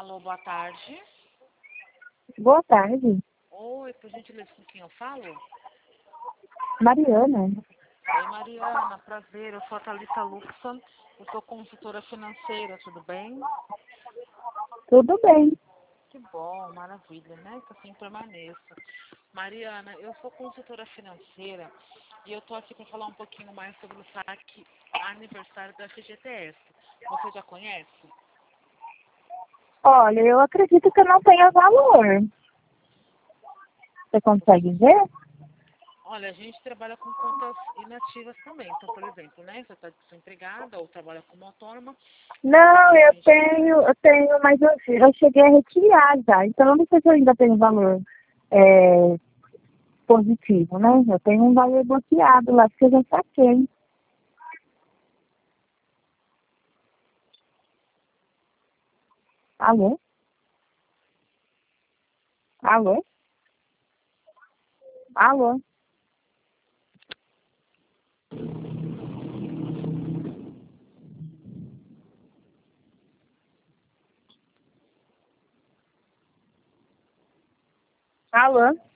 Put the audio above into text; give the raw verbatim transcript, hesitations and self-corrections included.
Alô, boa tarde. Boa tarde. Oi, por gentileza, com quem eu falo? Mariana. Oi, Mariana, prazer. Eu sou a Thalita Luxon, eu sou consultora financeira, tudo bem? Tudo bem. Que bom, maravilha, né? Que assim permaneça. Mariana, eu sou consultora financeira e eu tô aqui para falar um pouquinho mais sobre o saque aniversário da F G T S. Você já conhece? Olha, eu acredito que não tenha valor. Você consegue ver? Olha, a gente trabalha com contas inativas também. Então, por exemplo, né? Você está desempregada ou trabalha como autônoma. Não, eu Gente, tenho, eu tenho, mas eu, eu cheguei a retirar já. Então eu não sei se eu ainda tenho valor é, positivo, né? Eu tenho um valor bloqueado lá, porque eu já saquei. Alô? Alô? Alô? Alô?